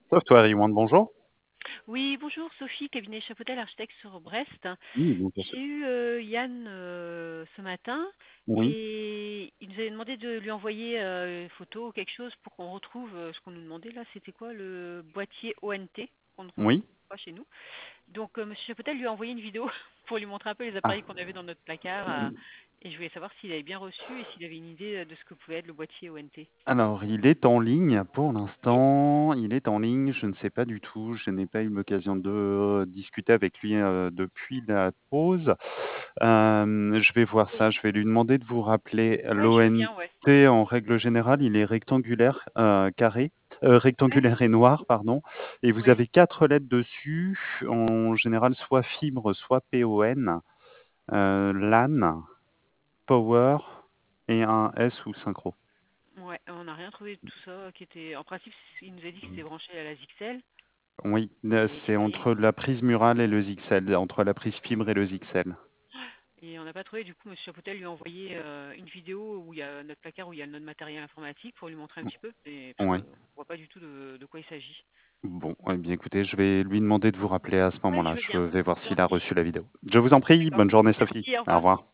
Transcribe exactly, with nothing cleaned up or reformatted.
Software One, bonjour. Oui, bonjour Sophie, cabinet Chapotel, architecte sur Brest. Oui, bonjour. J'ai eu euh, Yann euh, ce matin Oui, et il nous avait demandé de lui envoyer euh, une photo ou quelque chose pour qu'on retrouve euh, ce qu'on nous demandait là. C'était quoi le boîtier O N T qu'on ne retrouve oui. pas chez nous. Donc euh, Monsieur Chapotel lui a envoyé une vidéo pour lui montrer un peu les Ah. appareils qu'on avait dans notre placard euh, et je voulais savoir s'il avait bien reçu et s'il avait une idée de ce que pouvait être le boîtier O N T. Alors, il est en ligne pour l'instant. Il est en ligne. Je ne sais pas du tout. Je n'ai pas eu l'occasion de euh, discuter avec lui euh, depuis la pause. Euh, je vais voir ça. Je vais lui demander de vous rappeler. Ouais, je veux bien, ouais. L'O N T, en règle générale, il est rectangulaire, euh, carré, euh, Ouais, rectangulaire et noir, pardon. Et vous ouais. avez quatre lettres dessus. En général, soit fibre, soit P O N. Euh, LAN. Power et un S ou synchro. Ouais, on n'a rien trouvé de tout ça qui était. En principe, il nous a dit que c'était branché à la Zixel. Oui, euh, Et, c'est entre la prise murale et le Zixel, entre la prise fibre et le Zixel. et on n'a pas trouvé. Du coup, Monsieur Chapotel lui a envoyé euh, une vidéo où il y a notre placard, où il y a notre matériel informatique pour lui montrer un petit peu. Et, parce Oui. qu'on ne voit pas du tout de, de quoi il s'agit. Bon, eh bien écoutez, je vais lui demander de vous rappeler à ce Ouais, moment-là. je veux Je bien. vais voir C'est s'il a gentil. reçu la vidéo. Je vous en prie, D'accord. bonne journée Sophie. Merci, au Au revoir. revoir.